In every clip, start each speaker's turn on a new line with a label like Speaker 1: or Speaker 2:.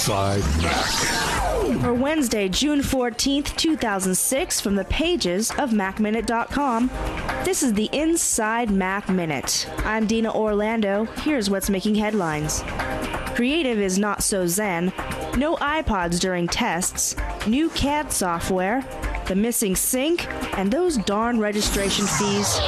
Speaker 1: Inside Mac.
Speaker 2: For Wednesday, June 14th, 2006, from the pages of MacMinute.com, this is the Inside Mac Minute. I'm Dina Orlando. Here's what's making headlines. Creative is not so zen. No iPods during tests. New CAD software. The missing sync. And those darn registration fees.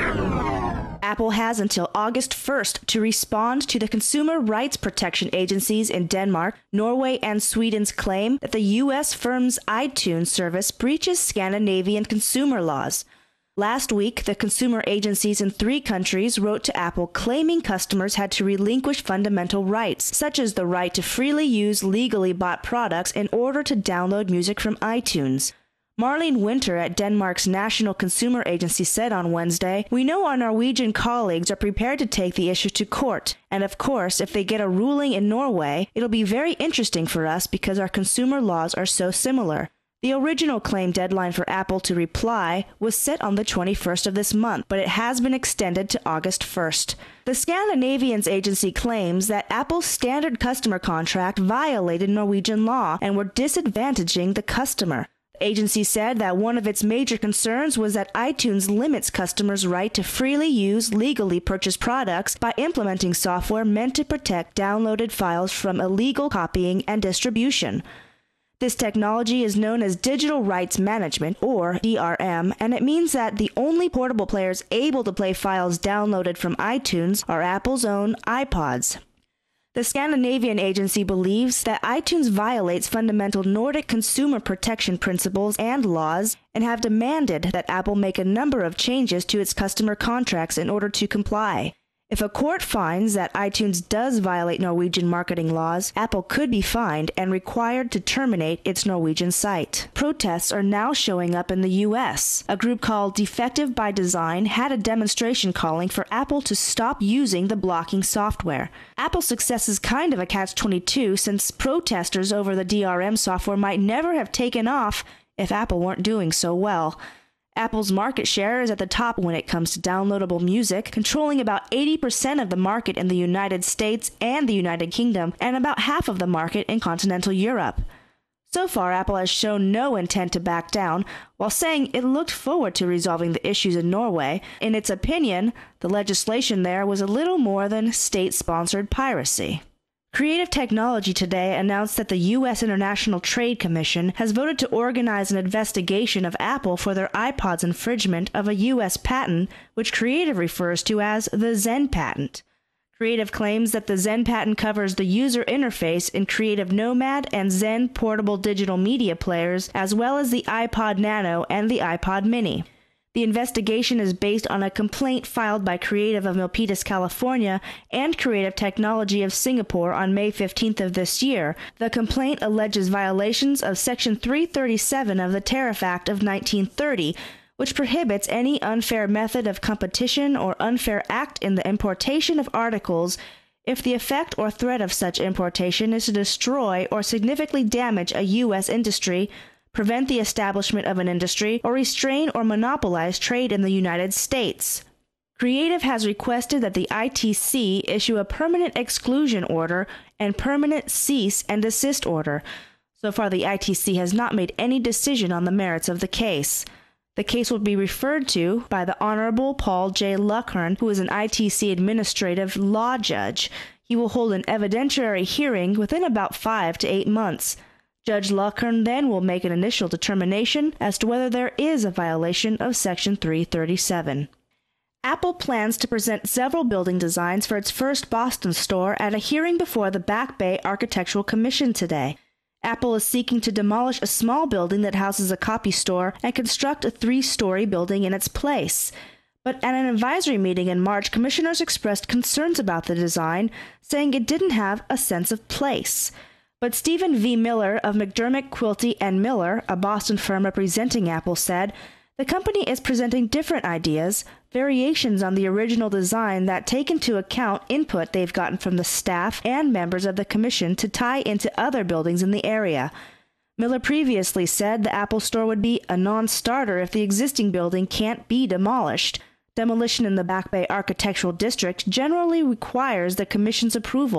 Speaker 2: Apple has until August 1st to respond to the consumer rights protection agencies in Denmark, Norway, and Sweden's claim that the U.S. firm's iTunes service breaches Scandinavian consumer laws. Last week, the consumer agencies in 3 countries wrote to Apple claiming customers had to relinquish fundamental rights, such as the right to freely use legally bought products in order to download music from iTunes. Marlene Winter at Denmark's National Consumer Agency said on Wednesday, "We know our Norwegian colleagues are prepared to take the issue to court. And of course, if they get a ruling in Norway, it'll be very interesting for us because our consumer laws are so similar." The original claim deadline for Apple to reply was set on the 21st of this month, but it has been extended to August 1st. The Scandinavians agency claims that Apple's standard customer contract violated Norwegian law and were disadvantaging the customer. The agency said that one of its major concerns was that iTunes limits customers' right to freely use legally purchased products by implementing software meant to protect downloaded files from illegal copying and distribution. This technology is known as Digital Rights Management, or DRM, and it means that the only portable players able to play files downloaded from iTunes are Apple's own iPods. The Scandinavian agency believes that iTunes violates fundamental Nordic consumer protection principles and laws and have demanded that Apple make a number of changes to its customer contracts in order to comply. If a court finds that iTunes does violate Norwegian marketing laws, Apple could be fined and required to terminate its Norwegian site. Protests are now showing up in the U.S. A group called Defective by Design had a demonstration calling for Apple to stop using the blocking software. Apple's success is kind of a catch-22 since protesters over the DRM software might never have taken off if Apple weren't doing so well. Apple's market share is at the top when it comes to downloadable music, controlling about 80% of the market in the United States and the United Kingdom, and about half of the market in continental Europe. So far, Apple has shown no intent to back down, while saying it looked forward to resolving the issues in Norway. In its opinion, the legislation there was a little more than state-sponsored piracy. Creative Technology today announced that the U.S. International Trade Commission has voted to organize an investigation of Apple for their iPod's infringement of a U.S. patent, which Creative refers to as the Zen patent. Creative claims that the Zen patent covers the user interface in Creative Nomad and Zen portable digital media players, as well as the iPod Nano and the iPod Mini. The investigation is based on a complaint filed by Creative of Milpitas, California, and Creative Technology of Singapore on May 15th of this year. The complaint alleges violations of Section 337 of the Tariff Act of 1930, which prohibits any unfair method of competition or unfair act in the importation of articles if the effect or threat of such importation is to destroy or significantly damage a U.S. industry, prevent the establishment of an industry, or restrain or monopolize trade in the United States. Creative has requested that the ITC issue a permanent exclusion order and permanent cease and desist order. So far, the ITC has not made any decision on the merits of the case. The case will be referred to by the Honorable Paul J. Luckhern, who is an ITC administrative law judge. He will hold an evidentiary hearing within about 5 to 8 months. Judge Luckhern then will make an initial determination as to whether there is a violation of Section 337. Apple plans to present several building designs for its first Boston store at a hearing before the Back Bay Architectural Commission today. Apple is seeking to demolish a small building that houses a copy store and construct a 3-story building in its place. But at an advisory meeting in March, commissioners expressed concerns about the design, saying it didn't have a sense of place. But Stephen V. Miller of McDermott, Quilty & Miller, a Boston firm representing Apple, said, "The company is presenting different ideas, variations on the original design that take into account input they've gotten from the staff and members of the commission to tie into other buildings in the area." Miller previously said the Apple Store would be a non-starter if the existing building can't be demolished. Demolition in the Back Bay Architectural District generally requires the commission's approval,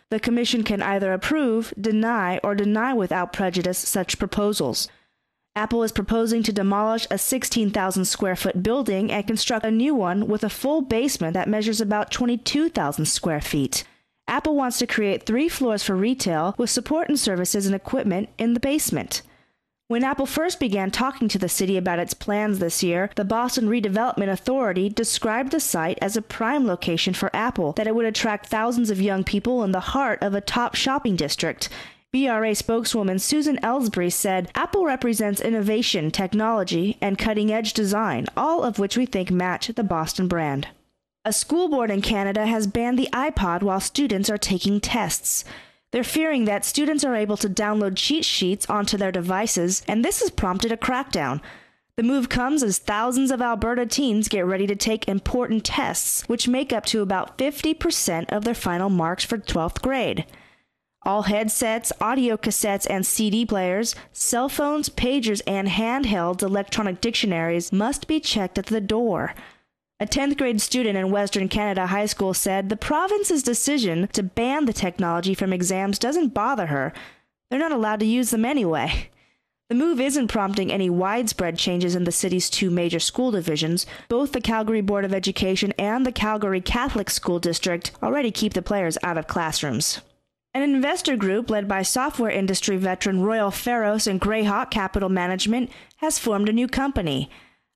Speaker 2: The Commission can either approve, deny, or deny without prejudice such proposals. Apple is proposing to demolish a 16,000 square foot building and construct a new one with a full basement that measures about 22,000 square feet. Apple wants to create 3 floors for retail with support and services and equipment in the basement. When Apple first began talking to the city about its plans this year, the Boston Redevelopment Authority described the site as a prime location for Apple, that it would attract thousands of young people in the heart of a top shopping district. BRA spokeswoman Susan Ellsbury said, "Apple represents innovation, technology, and cutting-edge design, all of which we think match the Boston brand." A school board in Canada has banned the iPod while students are taking tests. They're fearing that students are able to download cheat sheets onto their devices, and this has prompted a crackdown. The move comes as thousands of Alberta teens get ready to take important tests, which make up to about 50% of their final marks for 12th grade. All headsets, audio cassettes, and CD players, cell phones, pagers, and handheld electronic dictionaries must be checked at the door. A 10th grade student in Western Canada High School said the province's decision to ban the technology from exams doesn't bother her. They're not allowed to use them anyway. The move isn't prompting any widespread changes in the city's 2 major school divisions. Both the Calgary Board of Education and the Calgary Catholic School District already keep the players out of classrooms. An investor group led by software industry veteran Royal Pharos and Greyhawk Capital Management has formed a new company.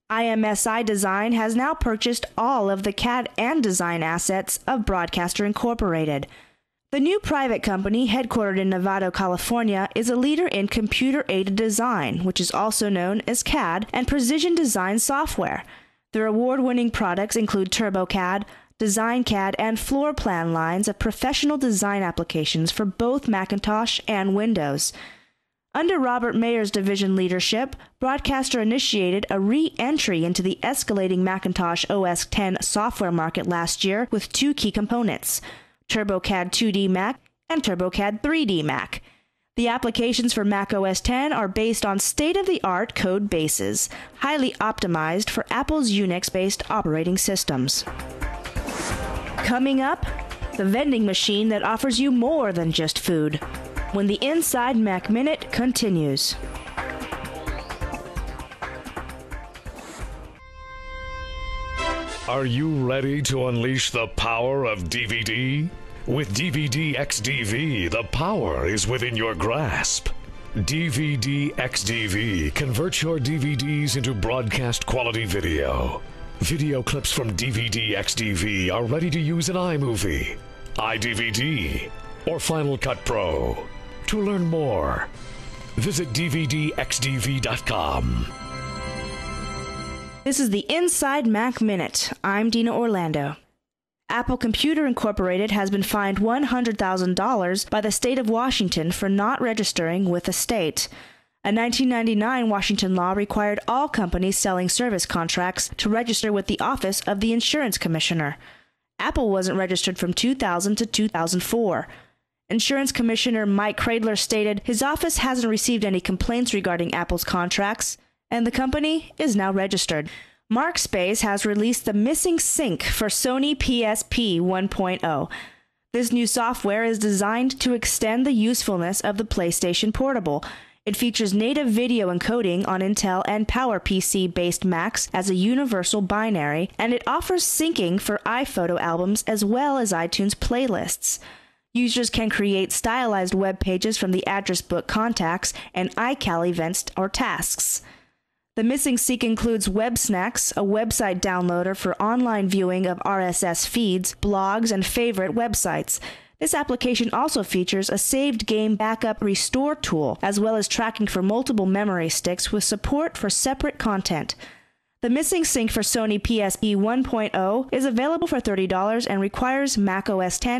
Speaker 2: IMSI Design has now purchased all of the CAD and design assets of Broadcaster Incorporated. The new private company, headquartered in Novato, California, is a leader in computer-aided design, which is also known as CAD, and precision design software. Their award-winning products include TurboCAD, DesignCAD, and floor plan lines of professional design applications for both Macintosh and Windows. Under Robert Mayer's division leadership, Broadcaster initiated a re-entry into the escalating Macintosh OS X software market last year with 2 key components, TurboCAD 2D Mac and TurboCAD 3D Mac. The applications for Mac OS X are based on state-of-the-art code bases, highly optimized for Apple's Unix-based operating systems. Coming up, the vending machine that offers you more than just food, when the Inside Mac Minute continues.
Speaker 1: Are you ready to unleash the power of DVD? With DVD XDV, the power is within your grasp. DVD XDV converts your DVDs into broadcast quality video. Video clips from DVD XDV are ready to use in iMovie, iDVD, or Final Cut Pro. To learn more, visit DVDXDV.com.
Speaker 2: This is the Inside Mac Minute. I'm Dina Orlando. Apple Computer Incorporated has been fined $100,000 by the state of Washington for not registering with the state. A 1999 Washington law required all companies selling service contracts to register with the Office of the Insurance Commissioner. Apple wasn't registered from 2000 to 2004. Insurance Commissioner Mike Cradler stated his office hasn't received any complaints regarding Apple's contracts, and the company is now registered. Markspace has released the missing sync for Sony PSP 1.0. This new software is designed to extend the usefulness of the PlayStation Portable. It features native video encoding on Intel and PowerPC-based Macs as a universal binary, and it offers syncing for iPhoto albums as well as iTunes playlists. Users can create stylized web pages from the address book contacts and iCal events or tasks. The missing sync includes WebSnacks, a website downloader for online viewing of RSS feeds, blogs, and favorite websites. This application also features a saved game backup restore tool, as well as tracking for multiple memory sticks with support for separate content. The missing sync for Sony PSP 1.0 is available for $30 and requires macOS X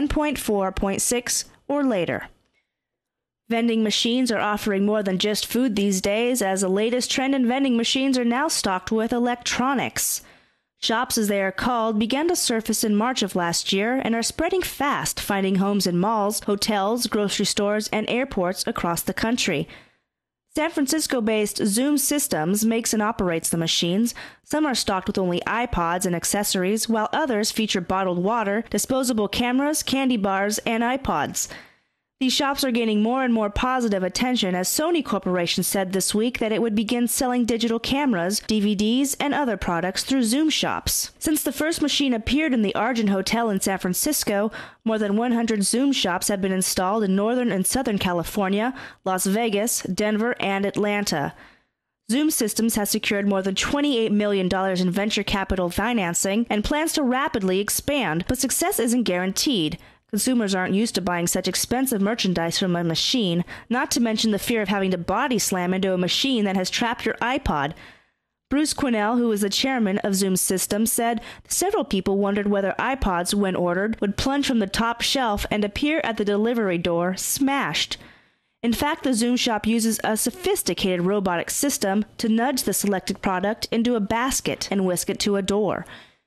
Speaker 2: 10.4.6 or later. Vending machines are offering more than just food these days, as the latest trend in vending machines are now stocked with electronics. Shops, as they are called, began to surface in March of last year and are spreading fast, finding homes in malls, hotels, grocery stores, and airports across the country. San Francisco-based Zoom Systems makes and operates the machines. Some are stocked with only iPods and accessories, while others feature bottled water, disposable cameras, candy bars, and iPods. These shops are gaining more and more positive attention as Sony Corporation said this week that it would begin selling digital cameras, DVDs, and other products through Zoom shops. Since the first machine appeared in the Argent Hotel in San Francisco, more than 100 Zoom shops have been installed in Northern and Southern California, Las Vegas, Denver, and Atlanta. Zoom Systems has secured more than $28 million in venture capital financing and plans to rapidly expand, but success isn't guaranteed. Consumers aren't used to buying such expensive merchandise from a machine, not to mention the fear of having to body slam into a machine that has trapped your iPod. Bruce Quinnell, who is the chairman of Zoom Systems, said several people wondered whether iPods, when ordered, would plunge from the top shelf and appear at the delivery door smashed. In fact, the Zoom shop uses a sophisticated robotic system to nudge the selected product into a basket and whisk it to a door.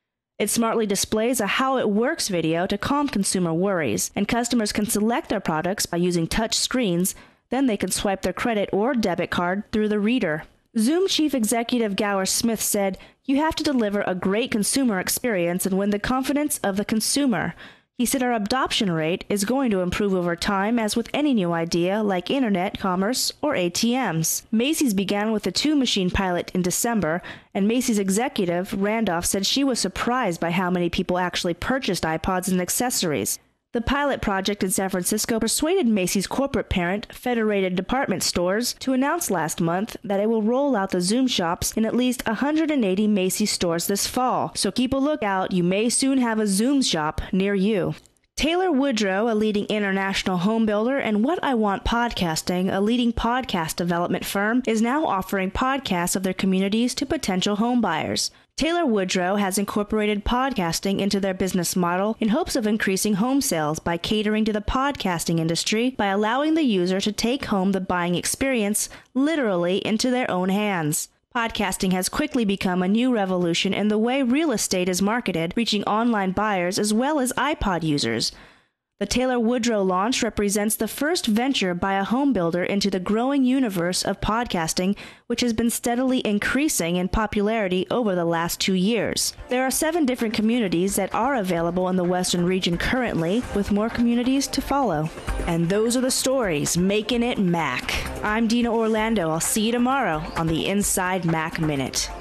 Speaker 2: It smartly displays a How It Works video to calm consumer worries, and customers can select their products by using touch screens. Then they can swipe their credit or debit card through the reader. Zoom Chief Executive Gower Smith said, "You have to deliver a great consumer experience and win the confidence of the consumer." He said our adoption rate is going to improve over time, as with any new idea like internet commerce or ATMs. Macy's began with a 2-machine pilot in December, and Macy's executive, Randolph, said she was surprised by how many people actually purchased iPods and accessories. The pilot project in San Francisco persuaded Macy's corporate parent, Federated Department Stores, to announce last month that it will roll out the Zoom shops in at least 180 Macy's stores this fall. So keep a lookout, you may soon have a Zoom shop near you. Taylor Woodrow, a leading international home builder, and What I Want Podcasting, a leading podcast development firm, is now offering podcasts of their communities to potential home buyers. Taylor Woodrow has incorporated podcasting into their business model in hopes of increasing home sales by catering to the podcasting industry by allowing the user to take home the buying experience literally into their own hands. Podcasting has quickly become a new revolution in the way real estate is marketed, reaching online buyers as well as iPod users. The Taylor Woodrow launch represents the first venture by a home builder into the growing universe of podcasting, which has been steadily increasing in popularity over the last 2 years. There are 7 different communities that are available in the Western region currently, with more communities to follow. And those are the stories making it Mac. I'm Dina Orlando. I'll see you tomorrow on the Inside Mac Minute.